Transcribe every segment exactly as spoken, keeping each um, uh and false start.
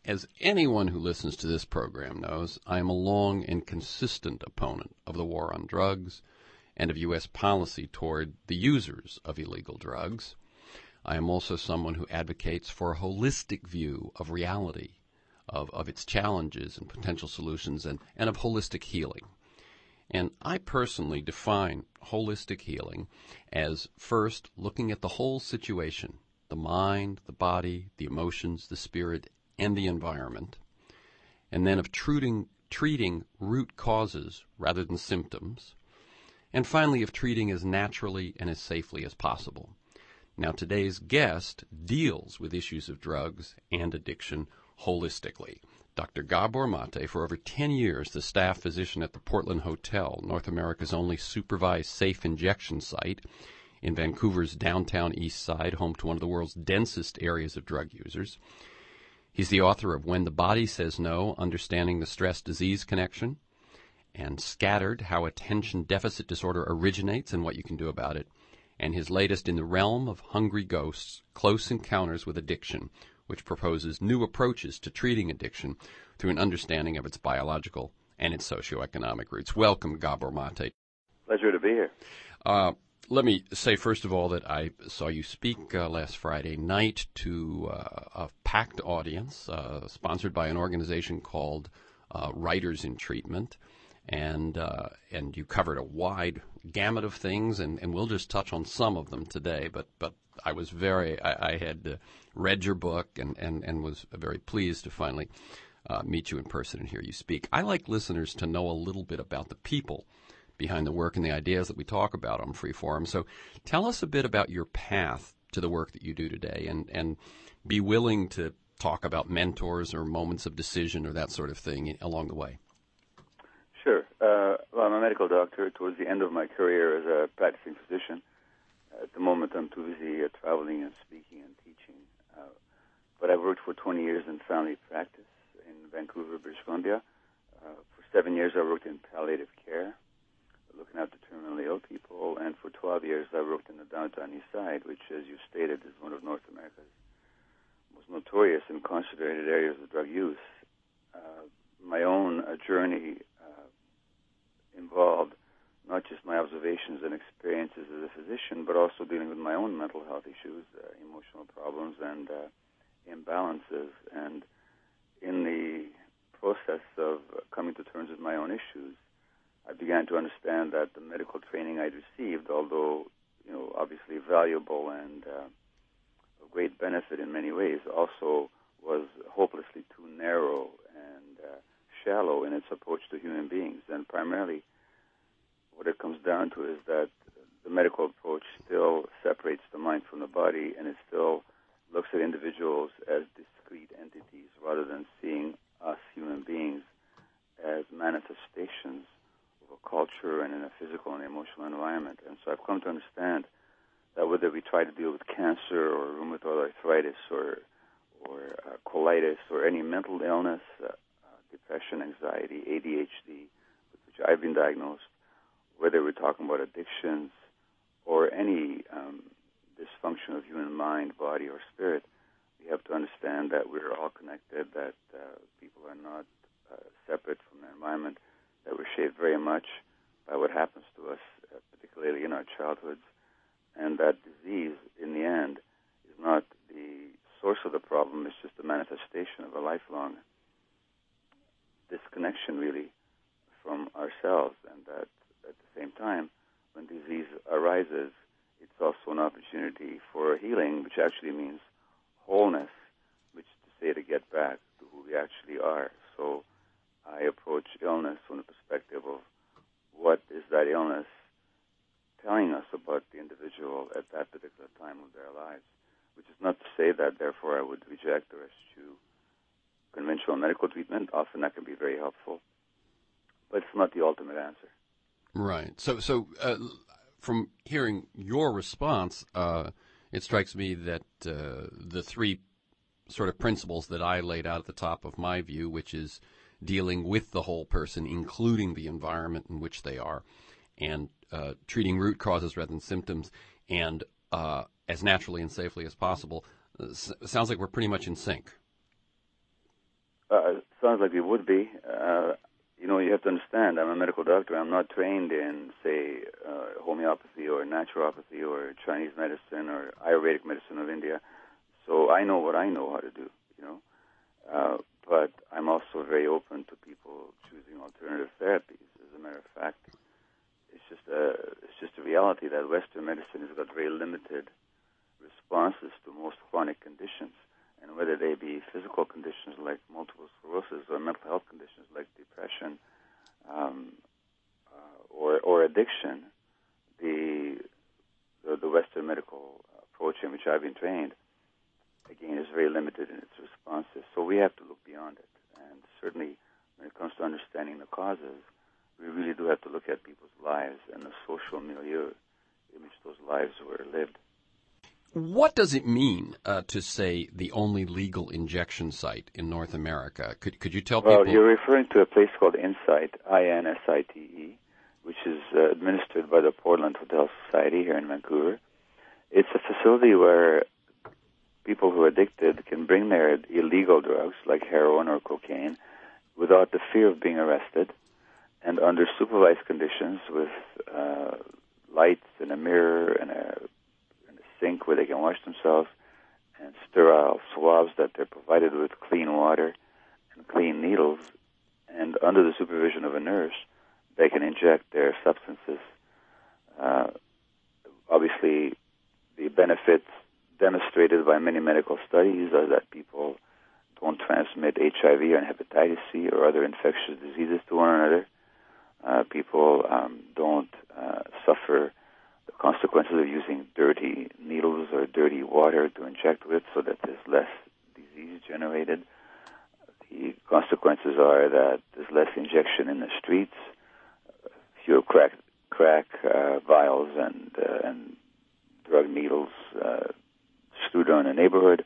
As anyone who listens to this program knows, I am a long and consistent opponent of the war on drugs and of U S policy toward the users of illegal drugs. I am also someone who advocates for a holistic view of reality, of, of its challenges and potential solutions, and, and of holistic healing. And I personally define holistic healing as first looking at the whole situation, the mind, the body, the emotions, the spirit, and the environment, and then of treating, treating root causes rather than symptoms, and finally of treating as naturally and as safely as possible. Now, today's guest deals with issues of drugs and addiction holistically. Doctor Gabor Mate, for over ten years, the staff physician at the Portland Hotel, North America's only supervised safe injection site in Vancouver's downtown east side, home to one of the world's densest areas of drug users. He's the author of When the Body Says No, Understanding the Stress-Disease Connection, and Scattered, How Attention Deficit Disorder Originates and What You Can Do About It, and his latest, In the Realm of Hungry Ghosts, Close Encounters with Addiction, which proposes new approaches to treating addiction through an understanding of its biological and its socioeconomic roots. Welcome, Gabor Mate. Pleasure to be here. Uh, let me say, first of all, that I saw you speak uh, last Friday night to uh, a packed audience, uh, sponsored by an organization called uh, Writers in Treatment, and uh, and you covered a wide gamut of things, and, and we'll just touch on some of them today, but but I was very, I, I had uh, read your book and, and, and was very pleased to finally uh, meet you in person and hear you speak. I like listeners to know a little bit about the people behind the work and the ideas that we talk about on Freeform. So tell us a bit about your path to the work that you do today, and, and be willing to talk about mentors or moments of decision or that sort of thing along the way. Sure. Uh, well, I'm a medical doctor towards the end of my career as a practicing physician. At the moment, I'm too busy uh, traveling and speaking and teaching. Uh, but I've worked for twenty years in family practice in Vancouver, British Columbia. Uh, for seven years, I worked in palliative care, looking after terminally ill people. And for twelve years, I worked in the downtown east side, which, as you stated, is one of North America's most notorious and concentrated areas of drug use. Uh, my own uh, journey uh, involved not just my observations and experiences as a physician, but also dealing with my own mental health issues, uh, emotional problems, and uh, imbalances. And in the process of coming to terms with my own issues, I began to understand that the medical training I'd received, although you know obviously valuable and uh, of great benefit in many ways, also was hopelessly too narrow and uh, shallow in its approach to human beings. And primarily, what it comes down to is that the medical approach still separates the mind from the body, and it still looks at individuals as discrete entities rather than seeing us human beings as manifestations of a culture and in a physical and emotional environment. And so I've come to understand that whether we try to deal with cancer or rheumatoid arthritis or or uh, colitis or any mental illness, uh, uh, depression, anxiety, A D H D, with which I've been diagnosed, whether we're talking about addictions or any um, dysfunction of human mind, body, or spirit, we have to understand that we're all connected, that uh, people are not uh, separate from their environment, that we're shaped very much by what happens to us, uh, particularly in our childhoods, and that disease, in the end, is not the source of the problem, it's just a manifestation of a lifelong disconnection, really, from ourselves, and that at the same time, when disease arises, it's also an opportunity for healing, which actually means wholeness, which is to say to get back to who we actually are. So I approach illness from the perspective of what is that illness telling us about the individual at that particular time of their lives, which is not to say that, therefore, I would reject or eschew conventional medical treatment. Often that can be very helpful, but it's not the ultimate answer. Right. So, so uh, from hearing your response, uh, it strikes me that uh, the three sort of principles that I laid out at the top of my view, which is dealing with the whole person, including the environment in which they are, and uh, treating root causes rather than symptoms, and uh, as naturally and safely as possible, uh, s- sounds like we're pretty much in sync. Uh, sounds like it would be. Uh, you know, you have to understand, I'm a medical doctor. I'm not trained in, say, uh, homeopathy or naturopathy or Chinese medicine or Ayurvedic medicine of India. So I know what I know how to do, you know. Uh, but I'm also very open to people choosing alternative therapies. As a matter of fact, it's just a, it's just a reality that Western medicine has got very limited responses to most chronic conditions. And whether they be physical conditions like multiple sclerosis or mental health conditions like depression um, uh, or, or addiction, the, the the Western medical approach in which I've been trained, again, is very limited in its responses. So we have to look beyond it. And certainly when it comes to understanding the causes, we really do have to look at people's lives and the social milieu in which those lives were lived. What does it mean uh, to say the only legal injection site in North America? Could could you tell well, people? Well, you're referring to a place called Insight, I N S I T E, which is uh, administered by the Portland Hotel Society here in Vancouver. It's a facility where people who are addicted can bring their illegal drugs like heroin or cocaine without the fear of being arrested and under supervised conditions with uh, lights and a mirror and a sink where they can wash themselves, and sterile swabs that they're provided with clean water and clean needles, and under the supervision of a nurse, they can inject their substances. Uh, obviously, the benefits demonstrated by many medical studies are that people don't transmit H I V and hepatitis C or other infectious diseases to one another. Uh, people um, don't uh, suffer the consequences of using dirty needles or dirty water to inject with, so that there's less disease generated. The consequences are that there's less injection in the streets, fewer crack, crack uh, vials and, uh, and drug needles uh, strewed around a neighborhood.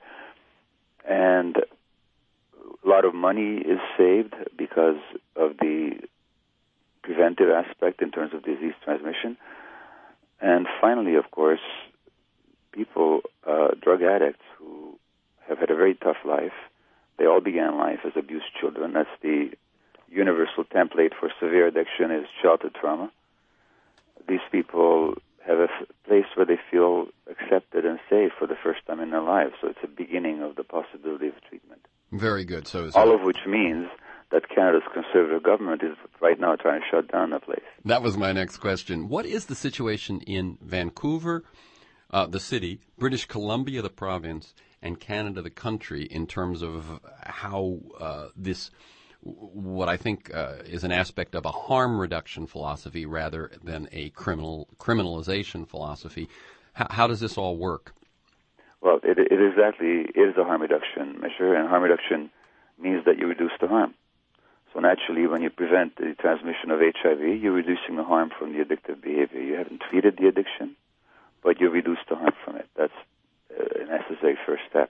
And a lot of money is saved because of the preventive aspect in terms of disease transmission. And finally, of course, people, uh, drug addicts who have had a very tough life, they all began life as abused children. That's the universal template for severe addiction, is childhood trauma. These people have a f- place where they feel accepted and safe for the first time in their lives. So it's a beginning of the possibility of treatment. Very good. So, so all of which means that Canada's Conservative government is right now trying to shut down the place. That was my next question. What is the situation in Vancouver, uh, the city, British Columbia, the province, and Canada, the country, in terms of how uh, this, what I think uh, is an aspect of a harm reduction philosophy rather than a criminal criminalization philosophy? How, how does this all work? Well, it, it exactly is a harm reduction measure, and harm reduction means that you reduce the harm. So naturally, when you prevent the transmission of H I V, you're reducing the harm from the addictive behavior. You haven't treated the addiction, but you reduce the harm from it. That's a necessary first step.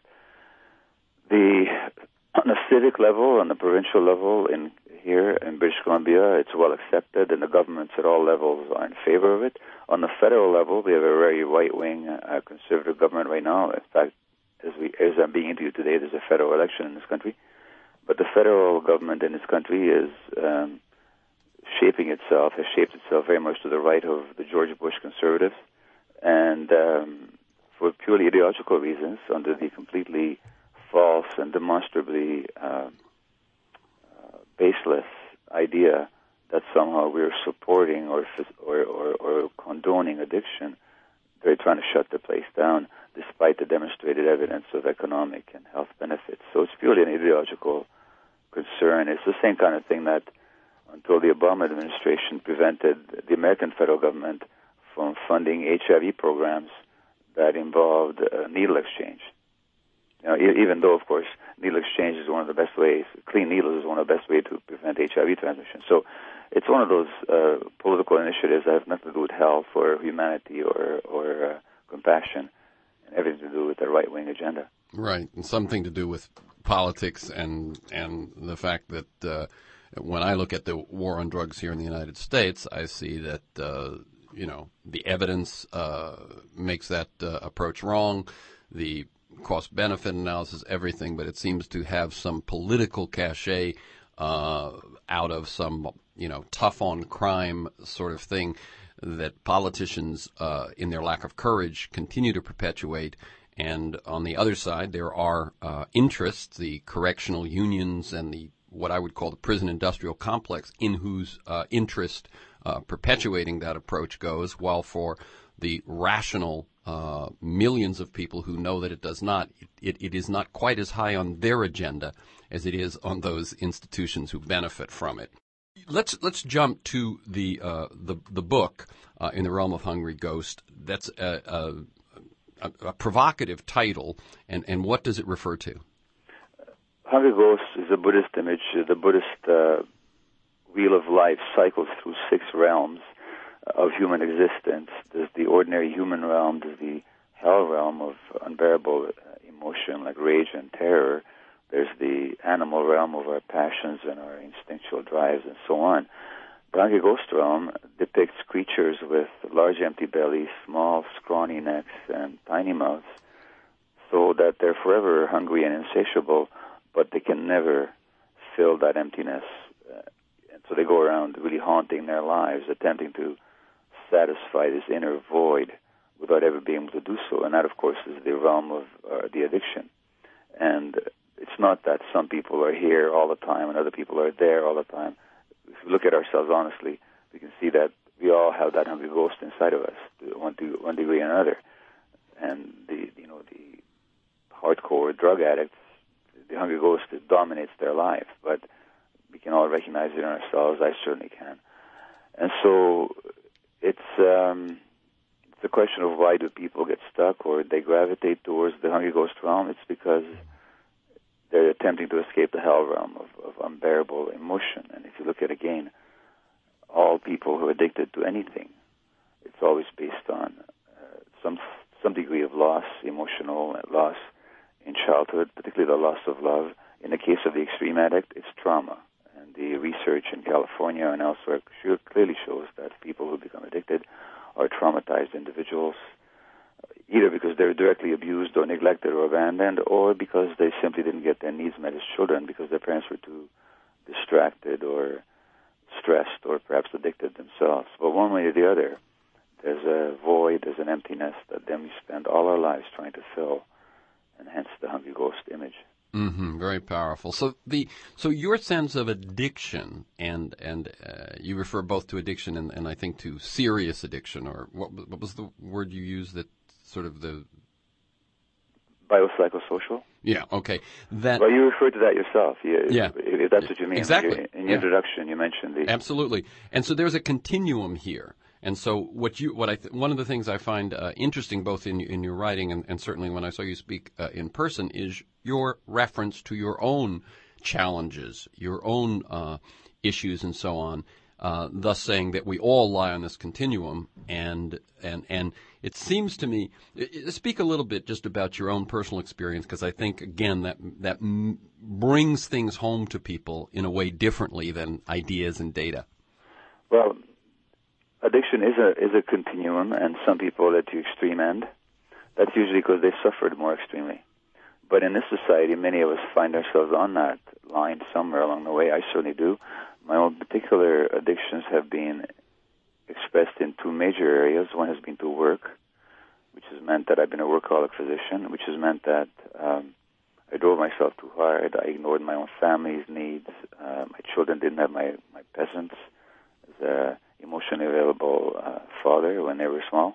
The on a civic level, on the provincial level, in here in British Columbia, it's well accepted, and the governments at all levels are in favor of it. On the federal level, we have a very right-wing uh, conservative government right now. In fact, as we as I'm being interviewed today, there's a federal election in this country. But the federal government in this country is um, shaping itself, has shaped itself very much to the right of the George Bush conservatives. And um, for purely ideological reasons, under the completely false and demonstrably uh, uh, baseless idea that somehow we're supporting or, or, or, or condoning addiction, they're trying to shut the place down despite the demonstrated evidence of economic and health benefits. So it's purely an ideological concern. It's the same kind of thing that until the Obama administration prevented the American federal government from funding H I V programs that involved uh, needle exchange. You know, e- even though, of course, needle exchange is one of the best ways, clean needles is one of the best ways to prevent H I V transmission. So it's one of those uh, political initiatives that have nothing to do with health or humanity or, or uh, compassion, and everything to do with the right-wing agenda. Right, and something to do with politics and and the fact that uh, when I look at the war on drugs here in the United States, I see that uh, you know the evidence uh, makes that uh, approach wrong. The cost-benefit analysis, everything, but it seems to have some political cachet uh, out of some, you know, tough-on-crime sort of thing that politicians, uh, in their lack of courage, continue to perpetuate. And on the other side, there are uh, interests, the correctional unions and the what I would call the prison industrial complex, in whose uh, interest uh, perpetuating that approach goes, while for the rational uh, millions of people who know that it does not, it, it is not quite as high on their agenda as it is on those institutions who benefit from it. Let's let's jump to the uh, the the book uh, In the Realm of Hungry Ghost. That's a, a, a, a provocative title, and, and what does it refer to? Hungry Ghost is a Buddhist image. The Buddhist uh, wheel of life cycles through six realms of human existence. There's the ordinary human realm. There's the hell realm of unbearable uh, emotion like rage and terror. There's the animal realm of our passions and our instinctual drives and so on. The Hungry Ghost realm depicts creatures with large empty bellies, small scrawny necks, and tiny mouths, so that they're forever hungry and insatiable, but they can never fill that emptiness. Uh, and so they go around really haunting their lives, attempting to satisfy this inner void without ever being able to do so. And that, of course, is the realm of uh, the addiction. And it's not that some people are here all the time and other people are there all the time. If we look at ourselves honestly, we can see that we all have that hungry ghost inside of us, to one, to one degree or another. And the you know the hardcore drug addicts, the hungry ghost that dominates their life. But we can all recognize it in ourselves. I certainly can. And so it's um, it's a question of why do people get stuck or they gravitate towards the hungry ghost realm. It's because they're attempting to escape the hell realm of, of unbearable emotion. And if you look at, again, all people who are addicted to anything, it's always based on uh, some some degree of loss, emotional loss in childhood, particularly the loss of love. In the case of the extreme addict, it's trauma. And the research in California and elsewhere sure, clearly shows that people who become addicted are traumatized individuals, either because they're directly abused or neglected or abandoned, or because they simply didn't get their needs met as children because their parents were too distracted or stressed or perhaps addicted themselves. But one way or the other, there's a void, there's an emptiness that then we spend all our lives trying to fill, and hence the hungry ghost image. Mm-hmm, very powerful. So the so your sense of addiction, and and uh, you refer both to addiction and, and I think to serious addiction, or what, what was the word you used that sort of the biopsychosocial? Yeah, okay. That well, you referred to that yourself. You, yeah, if, if that's what you mean. Exactly. In your yeah. introduction, you mentioned the absolutely. And so there's a continuum here. And so what you what I th- one of the things I find uh, interesting both in in your writing and, and certainly when I saw you speak uh, in person is your reference to your own challenges, your own uh, issues, and so on. Uh, thus saying that we all lie on this continuum, and and and it seems to me. Speak a little bit just about your own personal experience, because I think again that that m- brings things home to people in a way differently than ideas and data. Well, addiction is a is a continuum, and some people are at the extreme end. That's usually because they suffered more extremely. But in this society, many of us find ourselves on that line somewhere along the way. I certainly do. My own particular addictions have been expressed in two major areas. One has been to work, which has meant that I've been a workaholic physician, which has meant that um, I drove myself too hard. I ignored my own family's needs. Uh, my children didn't have my, my peasants as a emotionally available uh, father when they were small.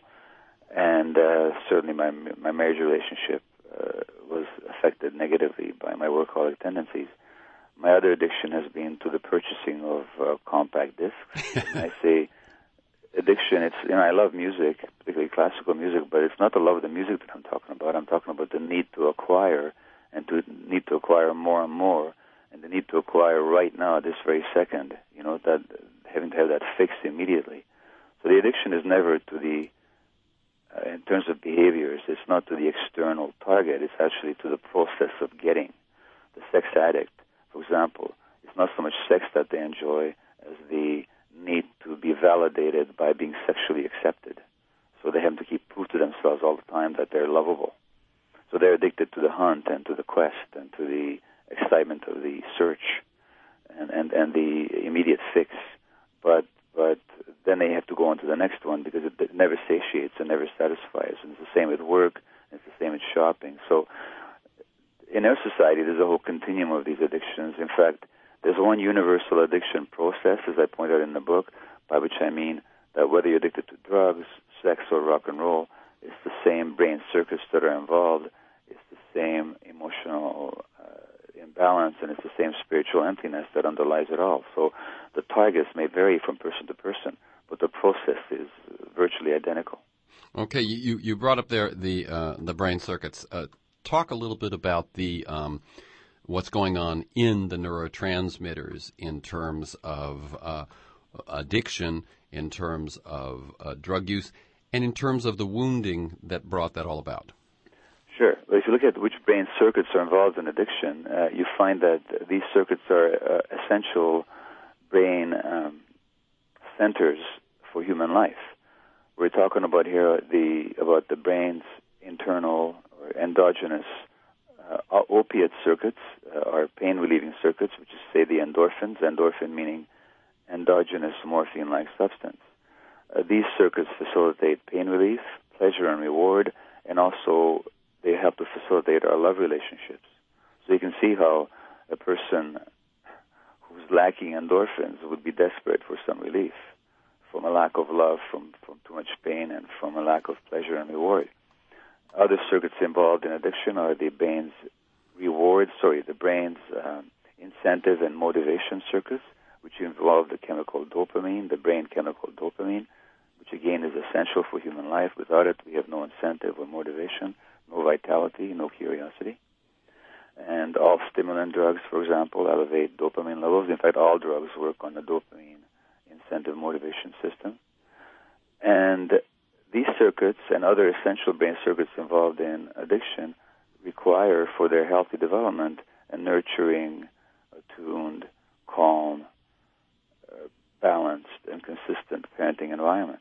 And uh, certainly my my marriage relationship uh, was affected negatively by my workaholic tendencies. My other addiction has been to the purchasing of uh, compact discs. And I say addiction, it's, you know, I love music, particularly classical music, but it's not the love of the music that I'm talking about. I'm talking about the need to acquire and to need to acquire more and more, and the need to acquire right now, this very second, you know, that having to have that fixed immediately. So the addiction is never to the, uh, in terms of behaviors, it's not to the external target, it's actually to the process of getting. The sex addict, for example, it's not so much sex that they enjoy as the need to be validated by being sexually accepted. So they have to keep proof to themselves all the time that they're lovable. So they're addicted to the hunt and to the quest and to the excitement of the search and, and, and the immediate fix. But but then they have to go on to the next one because it, it never satiates and never satisfies. And it's the same with work, and it's the same with shopping. So in our society, there's a whole continuum of these addictions. In fact, there's one universal addiction process, as I point out in the book, by which I mean that whether you're addicted to drugs, sex, or rock and roll, it's the same brain circuits that are involved. It's the same emotional uh, imbalance, and it's the same spiritual emptiness that underlies it all. So the targets may vary from person to person, but the process is virtually identical. Okay, you, you brought up there the uh, the brain circuits. Uh, talk a little bit about the um, what's going on in the neurotransmitters in terms of uh, addiction, in terms of uh, drug use, and in terms of the wounding that brought that all about. Sure. Well, if you look at which brain circuits are involved in addiction, uh, you find that these circuits are uh, essential brain um, centers for human life. We're talking about here the about the brain's internal or endogenous uh, opiate circuits, uh, or pain-relieving circuits, which is, say, the endorphins, endorphin meaning endogenous morphine-like substance. Uh, these circuits facilitate pain relief, pleasure and reward, and also they help to facilitate our love relationships. So you can see how a person who's lacking endorphins would be desperate for some relief from a lack of love, from, from too much pain, and from a lack of pleasure and reward. Other circuits involved in addiction are the brain's reward, sorry, the brain's um, incentive and motivation circuits, which involve the chemical dopamine, the brain chemical dopamine, which again is essential for human life. Without it, we have no incentive or motivation, no vitality, no curiosity. And all stimulant drugs, for example, elevate dopamine levels. In fact, all drugs work on the dopamine incentive motivation system. And these circuits and other essential brain circuits involved in addiction require, for their healthy development, a nurturing, attuned, calm, uh, balanced, and consistent parenting environment.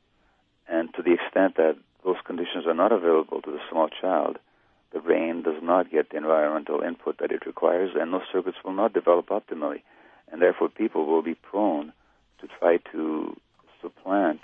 And to the extent that those conditions are not available to the small child, the brain does not get the environmental input that it requires, and those circuits will not develop optimally. And therefore, people will be prone to try to supplant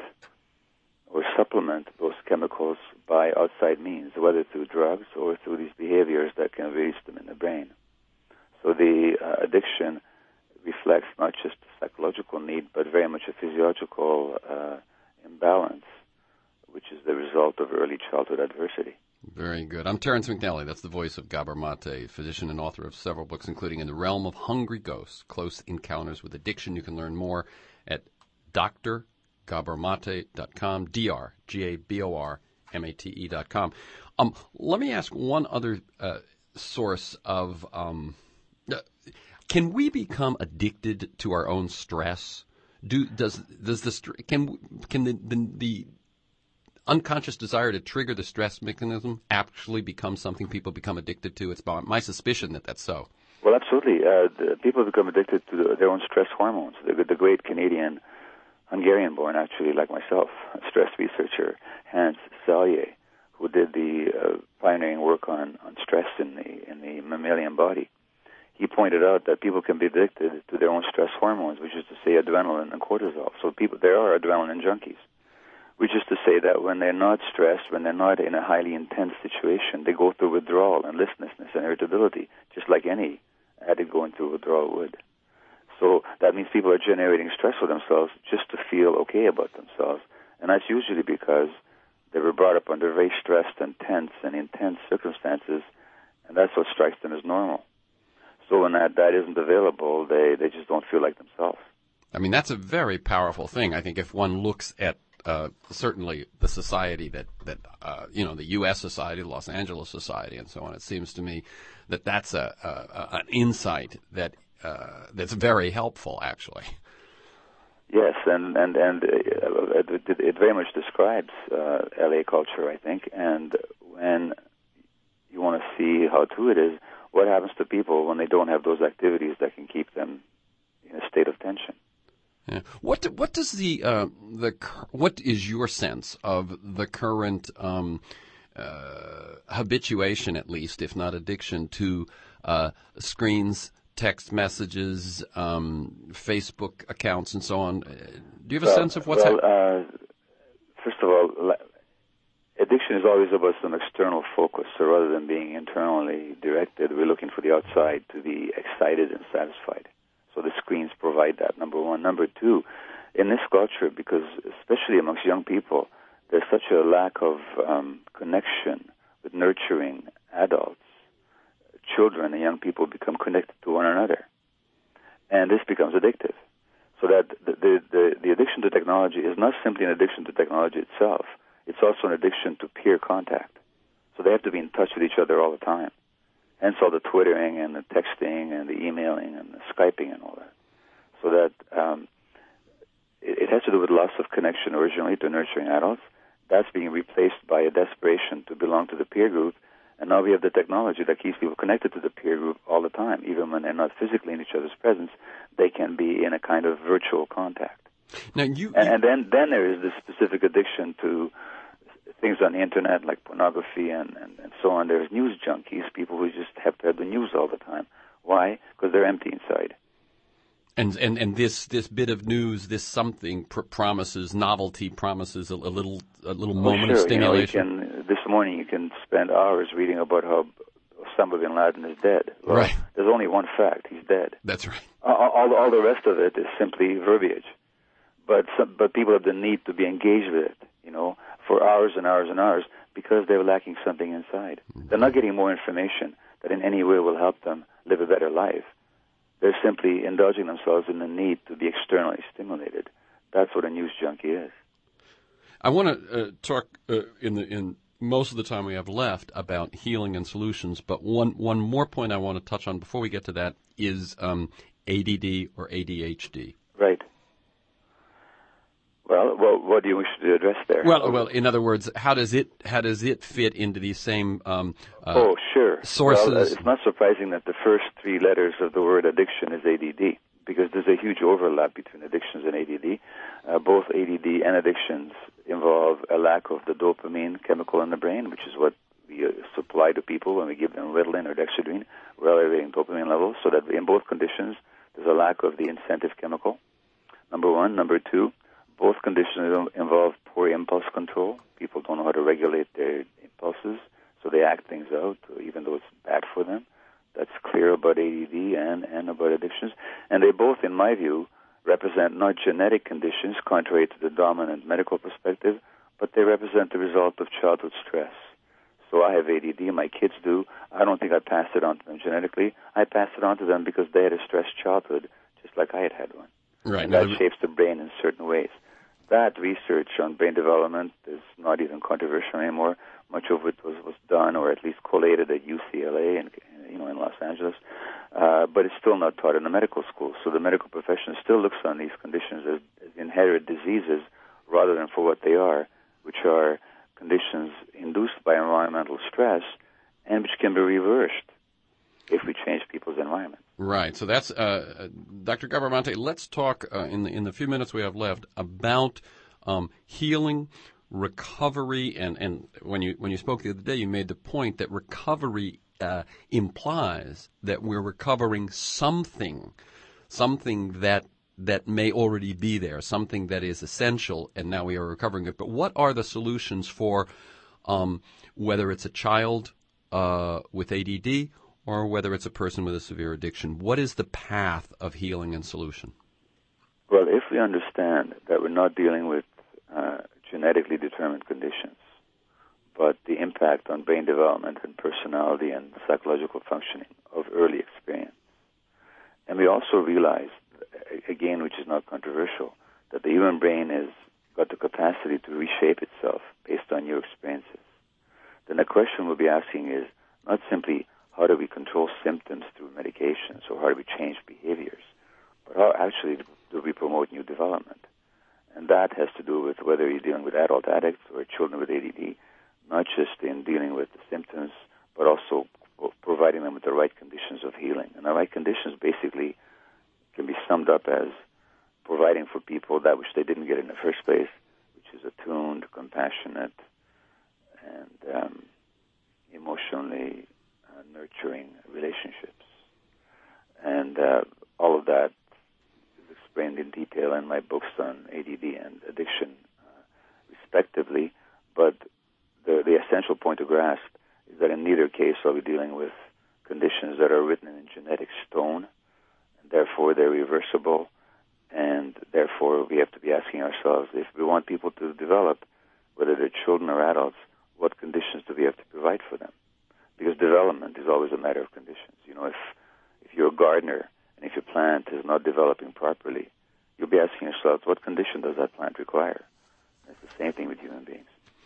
or supplement those chemicals by outside means, whether through drugs or through these behaviors that can release them in the brain. So the uh, addiction reflects not just a psychological need, but very much a physiological uh, imbalance, which is the result of early childhood adversity. Very good. I'm Terence McNally. That's the voice of Gabor Mate, physician and author of several books, including In the Realm of Hungry Ghosts, Close Encounters with Addiction. You can learn more at d r gabor mate dot com, D R G A B O R M A T E dot com. Um, let me ask one other uh, source of, um, uh, can we become addicted to our own stress? Do does does the can can the, the the unconscious desire to trigger the stress mechanism actually become something people become addicted to? It's my suspicion that that's so. Well, absolutely. Uh, the, people become addicted to the, their own stress hormones. The, the great Canadian, Hungarian-born, actually, like myself, stress researcher Hans Selye, who did the uh, pioneering work on, on stress in the in the mammalian body, he pointed out that people can be addicted to their own stress hormones, which is to say adrenaline and cortisol. So people, there are adrenaline junkies, which is to say that when they're not stressed, when they're not in a highly intense situation, they go through withdrawal and listlessness and irritability, just like any addict going through withdrawal would. So that means people are generating stress for themselves just to feel okay about themselves. And that's usually because they were brought up under very stressed and tense and intense circumstances, and that's what strikes them as normal. So when that, that isn't available, they, they just don't feel like themselves. I mean, that's a very powerful thing. I think if one looks at uh, certainly the society that, that uh, you know, the U S society, the Los Angeles society, and so on, it seems to me that that's a, a an insight that uh, that's very helpful, actually. Yes, and and and uh, it, it very much describes uh, L A culture, I think. And when you want to see how true it is, what happens to people when they don't have those activities that can keep them in a state of tension? Yeah. What do, what does the uh, the what is your sense of the current um, uh, habituation, at least, if not addiction, to uh, screens, text messages, um, Facebook accounts, and so on. Do you have a well, sense of what's well, happening? uh, first of all, addiction is always about some external focus. So rather than being internally directed, we're looking for the outside to be excited and satisfied. So the screens provide that, number one. Number two, in this culture, because especially amongst young people, there's such a lack of um, connection with nurturing adults. Children and young people become connected to one another. And this becomes addictive. So that the, the, the, the addiction to technology is not simply an addiction to technology itself. It's also an addiction to peer contact. So they have to be in touch with each other all the time. Hence all the twittering and the texting and the emailing and the Skyping and all that. So that um, it, it has to do with loss of connection originally to nurturing adults. That's being replaced by a desperation to belong to the peer group. And now we have the technology that keeps people connected to the peer group all the time. Even when they're not physically in each other's presence, they can be in a kind of virtual contact. Now you, and, you... and then, then there is this specific addiction to things on the internet like pornography and, and, and so on. There's news junkies, people who just have to have the news all the time. Why? Because they're empty inside. And and and this this bit of news, this something pr- promises novelty, promises a, a little a little oh, moment sure. of stimulation. You know, you can, this morning you can spend hours reading about how Osama bin Laden is dead. Well, right. There's only one fact: he's dead. That's right. All, all, all the rest of it is simply verbiage. But some, but people have the need to be engaged with it, you know, for hours and hours and hours because they're lacking something inside. Mm-hmm. They're not getting more information that in any way will help them live a better life. They're simply indulging themselves in the need to be externally stimulated. That's what a news junkie is. I want to uh, talk uh, in the in most of the time we have left about healing and solutions, but one one more point I want to touch on before we get to that is um, A D D or A D H D. Right. Well, well, what do you wish to address there? Well, well, in other words, how does it how does it fit into these same um, uh, oh, sure. sources? Well, uh, it's not surprising that the first three letters of the word addiction is A D D, because there's a huge overlap between addictions and A D D. Uh, both A D D and addictions involve a lack of the dopamine chemical in the brain, which is what we uh, supply to people when we give them Ritalin or Dexedrine. We're elevating dopamine levels, so that in both conditions there's a lack of the incentive chemical. Number one. Number two, both conditions involve poor impulse control. People don't know how to regulate their impulses, so they act things out, even though it's bad for them. That's clear about A D D and, and about addictions. And they both, in my view, represent not genetic conditions, contrary to the dominant medical perspective, but they represent the result of childhood stress. So I have A D D, my kids do. I don't think I passed it on to them genetically. I passed it on to them because they had a stressed childhood, just like I had had one. Right. And that shapes the brain in certain ways. That research on brain development is not even controversial anymore. Much of it was, was done, or at least collated at U C L A and you know in Los Angeles, uh, but it's still not taught in the medical school. So the medical profession still looks on these conditions as, as inherited diseases rather than for what they are, which are conditions induced by environmental stress and which can be reversed if we change people's environment. Right. So that's uh, Doctor Gabramante. Let's talk uh, in the in the few minutes we have left about um, healing, recovery, and, and when you when you spoke the other day, you made the point that recovery uh, implies that we're recovering something, something that that may already be there, something that is essential, and now we are recovering it. But what are the solutions for um, whether it's a child uh, with A D D? Or whether it's a person with a severe addiction? What is the path of healing and solution? Well, if we understand that we're not dealing with uh, genetically determined conditions, but the impact on brain development and personality and psychological functioning of early experience, and we also realize, again, which is not controversial, that the human brain has got the capacity to reshape itself based on new experiences, then the question we'll be asking is not simply how do we control symptoms through medications, or how do we change behaviors, but how actually do we promote new development? And that has to do with whether you're dealing with adult addicts or children with A D D, not just in dealing with the symptoms, but also providing them with the right conditions of healing. And the right conditions basically can be summed up as providing for people that which they didn't get in the first place, which is attuned, compassionate, and um, relationships. And uh, all of that is explained in detail in my books on A D D and addiction, uh, respectively. But the, the essential point to grasp is that in neither case are we dealing with conditions that are written in genetic stone, and therefore they're reversible, and therefore we have to be asking ourselves, if we want people to develop, whether they're children or adults, what conditions do we have to provide for them? Because development is always a matter of conditions. You know, if if you're a gardener and if your plant is not developing properly, you'll be asking yourself, what condition does that plant require? It's the same thing with human beings.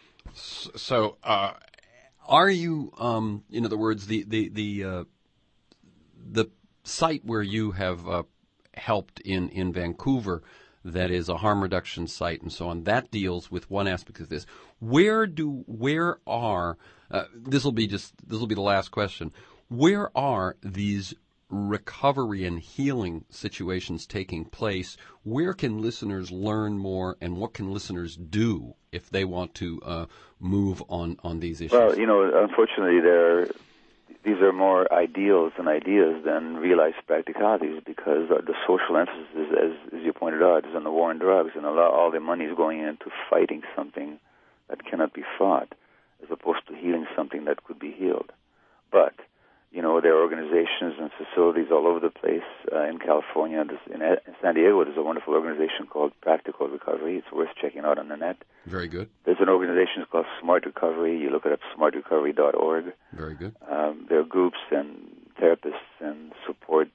So, uh, are you, um, in other words, the the the uh, the site where you have uh, helped in in Vancouver, that is a harm reduction site and so on, that deals with one aspect of this. Where do where are uh, this will be just this will be the last question. Where are these recovery and healing situations taking place? Where can listeners learn more, and what can listeners do if they want to uh, move on, on these issues? Well, you know, unfortunately, there these are more ideals and ideas than realized practicalities, because the social emphasis, is, as, as you pointed out, is on the war on drugs, and a lot, all the money is going into fighting something that cannot be fought, as opposed to healing something that could be healed. But you know, there are organizations and facilities all over the place. Uh, in California, this, in, in San Diego, there's a wonderful organization called Practical Recovery. It's worth checking out on the net. Very good. There's an organization called Smart Recovery. You look it up, smart recovery dot org. Very good. Um, there are groups and therapists and support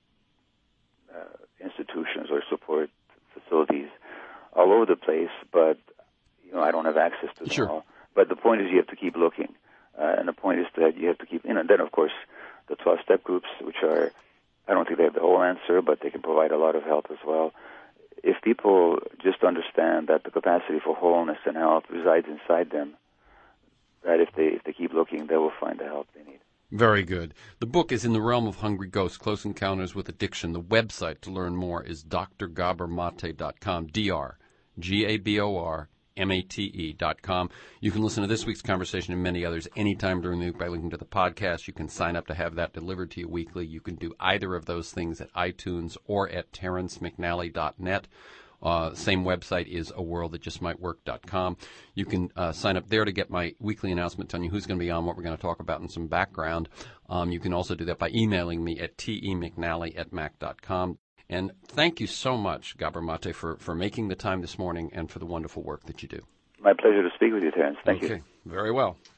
uh, institutions or support facilities all over the place, but, you know, I don't have access to them Sure. all. But the point is you have to keep looking. Uh, and the point is that you have to keep, you know, and then, of course, the twelve-step groups, which are, I don't think they have the whole answer, but they can provide a lot of help as well. If people just understand that the capacity for wholeness and health resides inside them, that if they if they keep looking, they will find the help they need. Very good. The book is In the Realm of Hungry Ghosts, Close Encounters with Addiction. The website to learn more is d r gabor mate dot com, D R G A B O R M A T E dot com. You can listen to this week's conversation and many others anytime during the week by linking to the podcast. You can sign up to have that delivered to you weekly. You can do either of those things at iTunes or at terrence mcnally dot net. Uh, same website is a world that just might work dot com. You can uh, sign up there to get my weekly announcement telling you who's going to be on, what we're going to talk about, and some background. Um, you can also do that by emailing me at temcnally at mac dot com. And thank you so much, Gabor Mate, for, for making the time this morning and for the wonderful work that you do. My pleasure to speak with you, Terrence. Thank okay. you. Very well.